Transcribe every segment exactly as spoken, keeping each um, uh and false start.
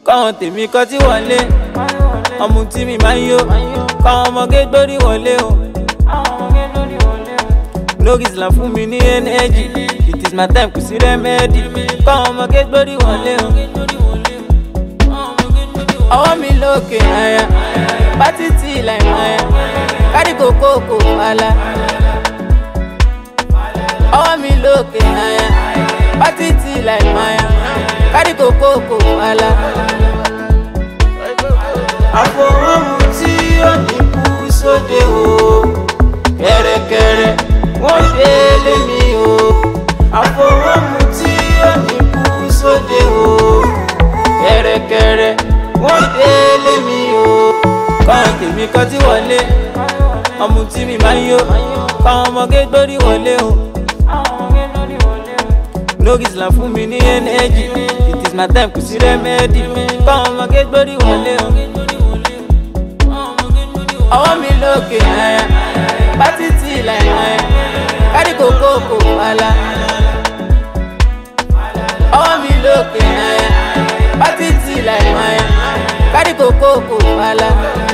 káwọn tèmi kọ́ tí wọlé ọmọ tí mi máa ń yó káwọn ọmọge gbórí wọlé o. No Islam fún mi ní energy, it is my time kò sí remedy káwọn ọmọge gbórí wọlé o. Ọwọ́ mi lókè àyà pátí tí ìlà ìmọ̀ya kárí kòkó kò wàhálà. Ọwọ́ mi lókè àyà pátí tí ìlà ìmọ̀ya kárí kòkó kò wàhálà. Àfọwọ́mù tí ó ní kú sóde o kẹ̀rẹ̀kẹ̀rẹ̀ wọ́n délé mi o. Àfọwọ́mù tí ó ní kú sóde o kẹ̀rẹ̀kẹ̀rẹ̀ wọ́n délé mi o. Káwọn tèmi kọ́ tí wọlé ọmọ tí mi máa ń yó káwọn ọmọge gbórí wọlé o. No Islam fún mi ní energy, it is my time kò sí remedy káwọn ọmọge gbórí wọlé o. Ọwọ́ mi lókè àyà pátí tí ìlà ìmọ̀ya kárí kòkó kò wàhálà. Ọwọ́ mi lókè àyà pátí tí ìlà ìmọ̀ya kárí kòkó kò wàhálà.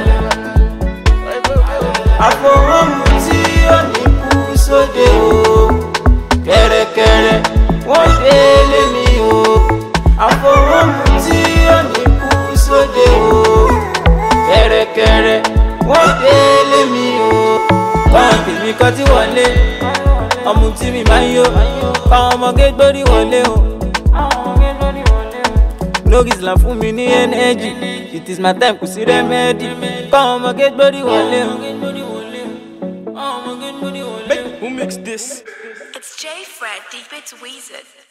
Àfọwọ́mù tí ó ní kú sóde o kẹ̀rẹ̀kẹ̀rẹ̀ wọ́n délé mi o. Àfọwọ́mù tí ó ní kú sóde o kẹ̀rẹ̀kẹ̀rẹ̀ wọ́n délé mi o. Káwọn tèmi kọ́ tí wọlé ọmọ tí mi máa ń yó káwọn ọmọge gbórí wọlé o. No Islam fún mi ní energy, it is my time kò sí remedy káwọn ọmọge gbórí wọlé o. Who mixed this? It's J Fred, Deep It's Weezer.